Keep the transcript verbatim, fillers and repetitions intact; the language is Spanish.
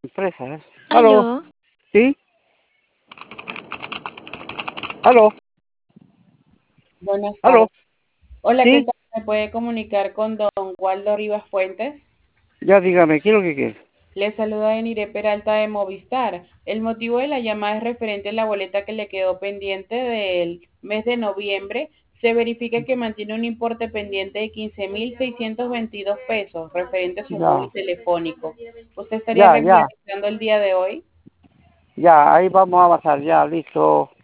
Empresa, ¿eh? ¿Aló? Aló, ¿Sí? ¿Aló? Buenas ¿Aló? tardes. Hola, ¿qué ¿Sí? tal? ¿Me puede comunicar con don Waldo Rivas Fuentes? Ya dígame, ¿qué es lo que quiere? Le saluda Enire Peralta de Movistar. El motivo de la llamada es referente a la boleta que le quedó pendiente del mes de noviembre. Se verifica que mantiene un importe pendiente de quince mil seiscientos veintidós pesos referente a su móvil Ya, telefónico. ¿Usted estaría ya, ya, regularizando el día de hoy? ya, ahí vamos a avanzar, ya, listo.